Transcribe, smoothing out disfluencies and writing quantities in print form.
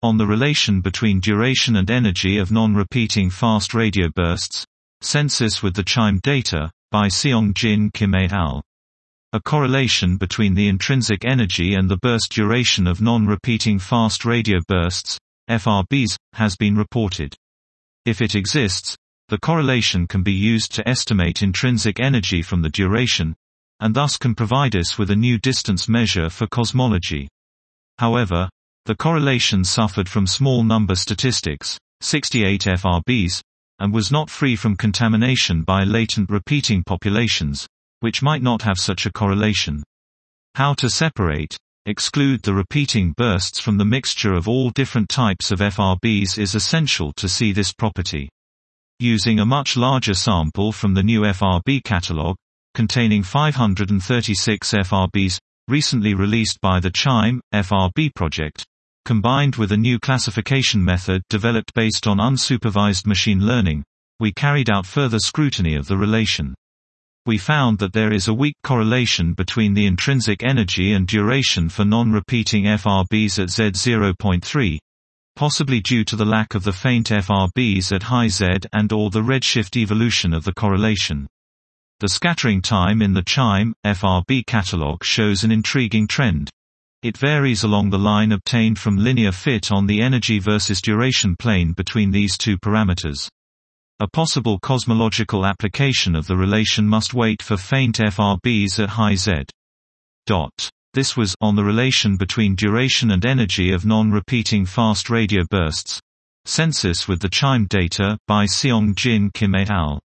On the relation between duration and energy of non-repeating fast radio bursts. Census with the CHIME data, by Seong-Jin Kim et al. A correlation between the intrinsic energy and the burst duration of non-repeating fast radio bursts, FRBs, has been reported. If it exists, the correlation can be used to estimate intrinsic energy from the duration, and thus can provide us with a new distance measure for cosmology. However, the correlation suffered from small number statistics, 68 FRBs, and was not free from contamination by latent repeating populations, which might not have such a correlation. How to exclude the repeating bursts from the mixture of all different types of FRBs is essential to see this property. Using a much larger sample from the new FRB catalog, containing 536 FRBs, recently released by the CHIME FRB project, combined with a new classification method developed based on unsupervised machine learning, we carried out further scrutiny of the relation. We found that there is a weak correlation between the intrinsic energy and duration for non-repeating FRBs at Z0.3, possibly due to the lack of the faint FRBs at high Z and/or the redshift evolution of the correlation. The scattering time in the CHIME FRB catalog shows an intriguing trend. It varies along the line obtained from linear fit on the energy versus duration plane between these two parameters. A possible cosmological application of the relation must wait for faint FRBs at high Z. This was on the relation between duration and energy of non-repeating fast radio bursts. Census with the CHIME data, by Seong-Jin Kim et al.